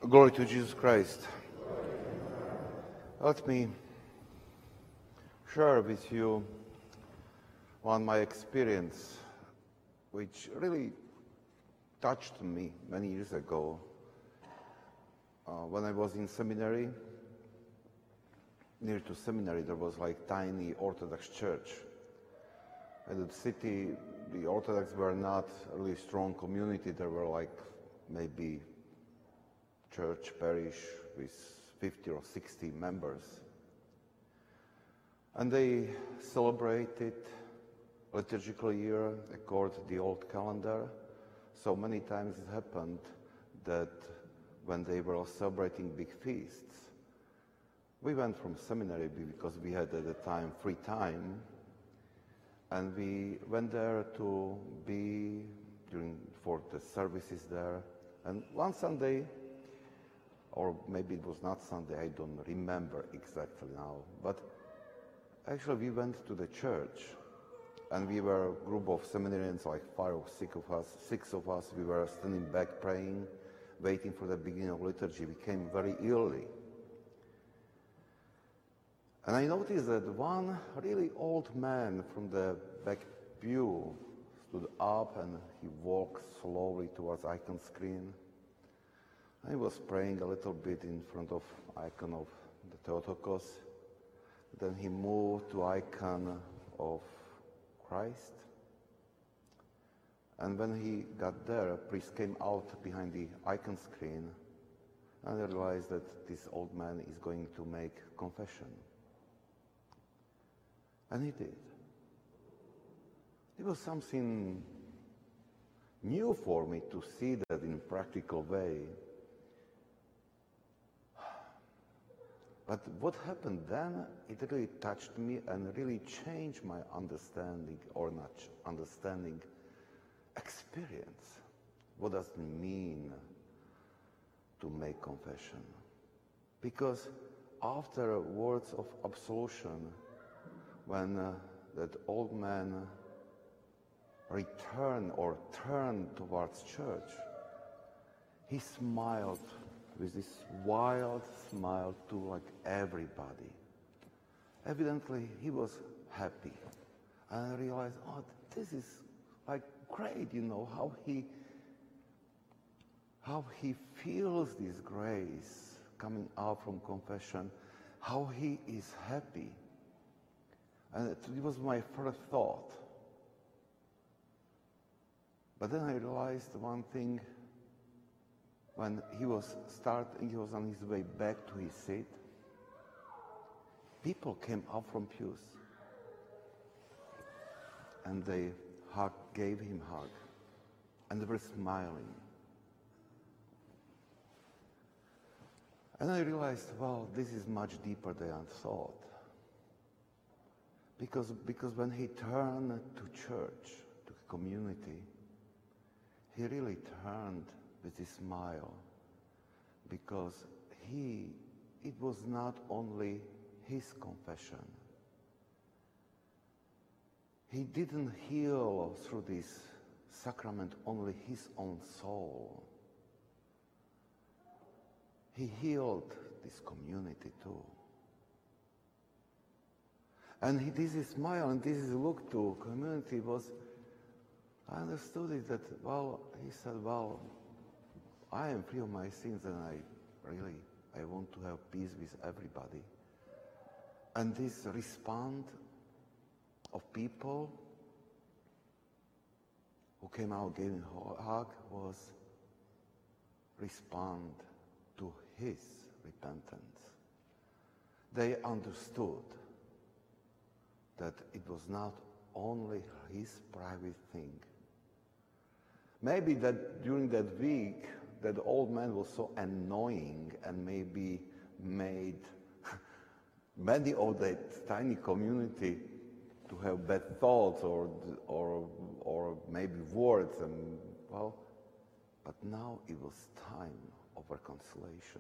Glory to Jesus Christ. Let me share with you one my experience which really touched me many years ago. When I was in seminary, near to seminary there was like tiny Orthodox church. In the city, the Orthodox were not a really strong community. There were like maybe church, parish with 50 or 60 members. And they celebrated liturgical year according to the old calendar. So many times it happened that when they were celebrating big feasts, we went from seminary because we had at the time free time, and we went there to be for the services there. And one Sunday, or maybe it was not Sunday, I don't remember exactly now, but actually we went to the church, and we were a group of seminarians, like 5 or 6 of us. We were standing back praying, waiting for the beginning of liturgy. We came very early. And I noticed that one really old man from the back pew stood up and he walked slowly towards icon screen. I was praying a little bit in front of icon of the Theotokos. Then he moved to icon of Christ. And when he got there, a priest came out behind the icon screen, and I realized that this old man is going to make confession. And he did. It was something new for me to see that in a practical way. But what happened then, it really touched me and really changed my understanding, or not understanding, experience. What does it mean to make confession? Because after words of absolution, when that old man returned or turned towards church, he smiled with this wild smile to like everybody. Evidently, he was happy. And I realized, oh, this is like great, how he feels this grace coming out from confession, how he is happy. And it was my first thought. But then I realized one thing. When he was on his way back to his seat, people came up from pews and they gave him a hug, and they were smiling. And I realized, wow, this is much deeper than I thought. Because when he turned to church, to community, he really turned with a smile, because it was not only his confession. He didn't heal through this sacrament only his own soul. He healed this community too. And this smile and this look to community was, I understood it that, he said, I am free of my sins, and I want to have peace with everybody. And this response of people who came out, gave him a hug, was respond to his repentance. They understood that it was not only his private thing. Maybe that during that week, that old man was so annoying and maybe made many of that tiny community to have bad thoughts or maybe words, and but now it was time of reconciliation.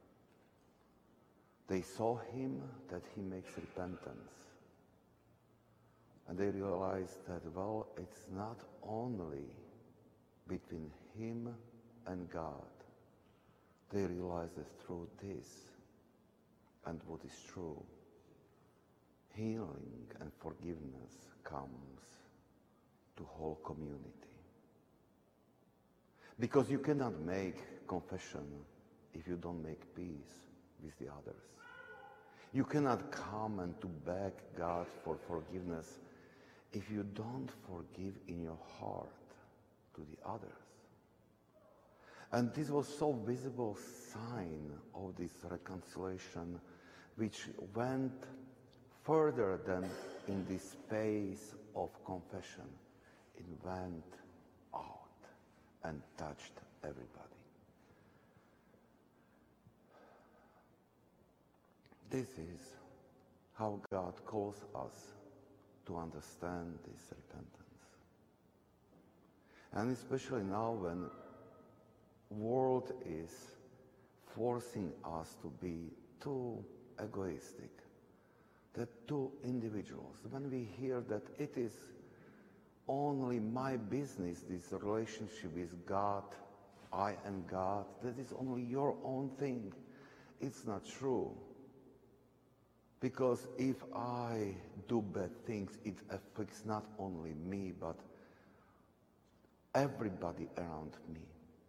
They saw him that he makes repentance, and they realized that it's not only between him and God. they realize that through this and what is true, healing and forgiveness comes to whole community. Because you cannot make confession if you don't make peace with the others. You cannot come and to beg God for forgiveness if you don't forgive in your heart to the others. And this was so visible sign of this reconciliation, which went further than in the space of confession. It went out and touched everybody. This is how God calls us to understand this repentance. And especially now when world is forcing us to be too egoistic, that two individuals, when we hear that it is only my business, this relationship with God, I and God, that is only your own thing. It's not true. Because if I do bad things, it affects not only me, but everybody around me.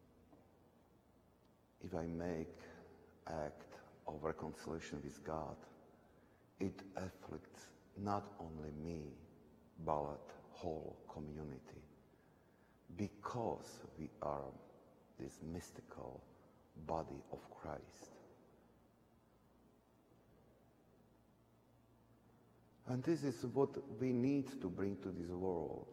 If I make act of reconciliation with God, it afflicts not only me, but whole community. Because we are this mystical body of Christ. And this is what we need to bring to this world.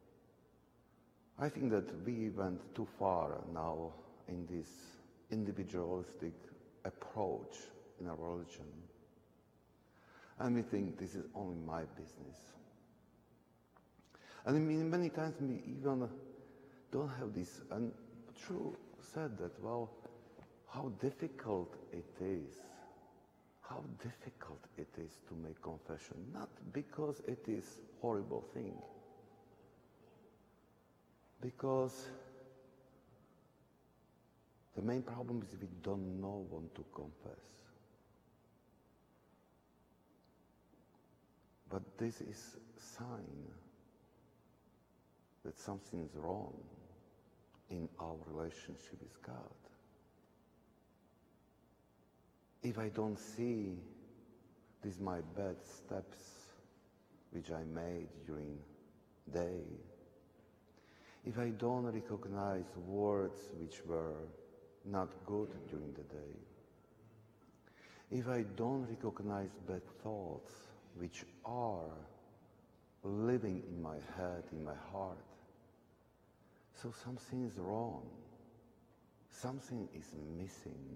I think that we went too far now in this individualistic approach in our religion. And we think this is only my business. And I mean, many times we even don't have this, and True said that, well, how difficult it is. How difficult it is to make confession, not because it is a horrible thing, because the main problem is we don't know what to confess. But this is a sign that something is wrong in our relationship with God. If I don't see these my bad steps which I made during the day, if I don't recognize words which were not good during the day, if I don't recognize bad thoughts which are living in my head, in my heart, so something is wrong. Something is missing.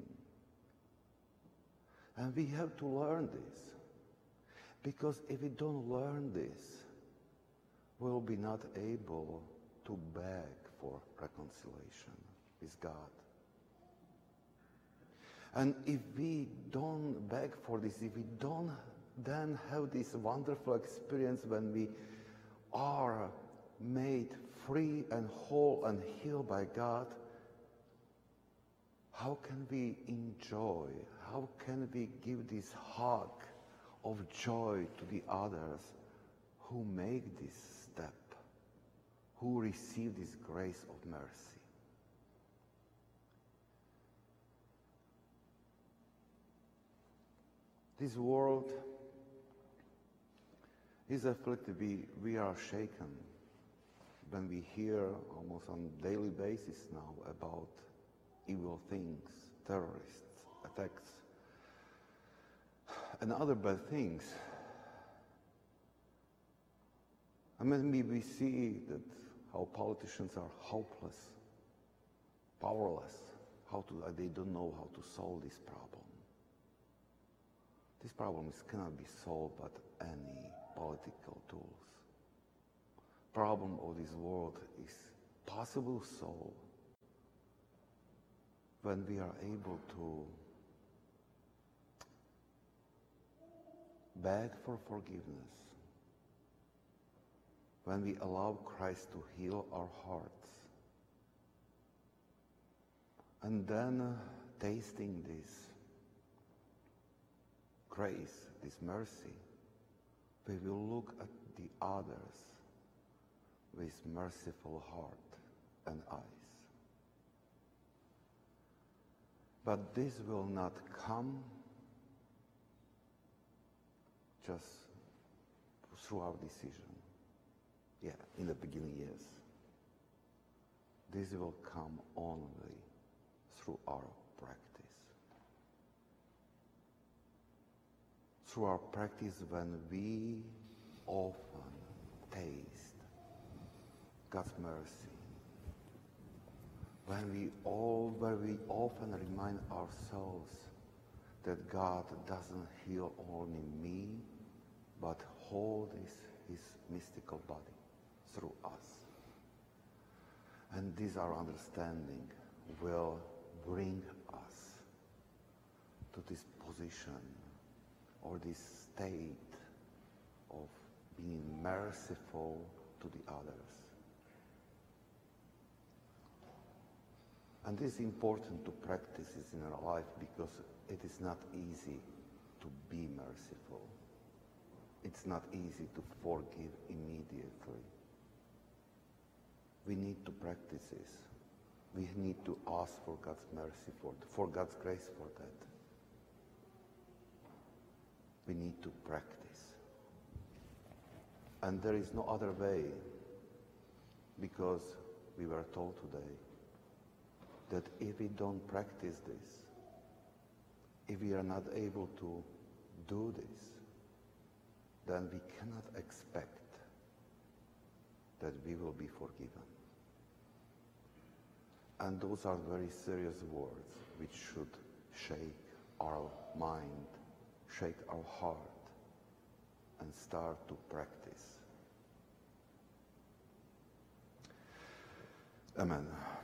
And we have to learn this. Because if we don't learn this, we'll be not able to beg for reconciliation with God. And if we don't beg for this, if we don't then have this wonderful experience when we are made free and whole and healed by God, how can we enjoy, how can we give this hug of joy to the others who make this step, who receive this grace of mercy? This world is afflicted. We are shaken when we hear almost on a daily basis now about evil things, terrorists, attacks, and other bad things. I mean, we see that how politicians are hopeless, powerless, they don't know how to solve this problem. These problems cannot be solved by any political tools. Problem of this world is possible to solve when we are able to beg for forgiveness, when we allow Christ to heal our hearts, and then tasting this grace, this mercy, we will look at the others with merciful heart and eyes. But this will not come just through our decision. Yeah, in the beginning, yes. This will come only through our practice. Through our practice when we often taste God's mercy, when we often remind ourselves that God doesn't heal only me, but holds his mystical body through us. And this our understanding will bring us to this position or this state of being merciful to the others. And this is important to practice this in our life because it is not easy to be merciful. It's not easy to forgive immediately. We need to practice this. We need to ask for God's mercy, for God's grace for that. We need to practice. And there is no other way, because we were told today that if we don't practice this, if we are not able to do this, then we cannot expect that we will be forgiven. And those are very serious words which should shake our mind, shake our heart, and start to practice. Amen.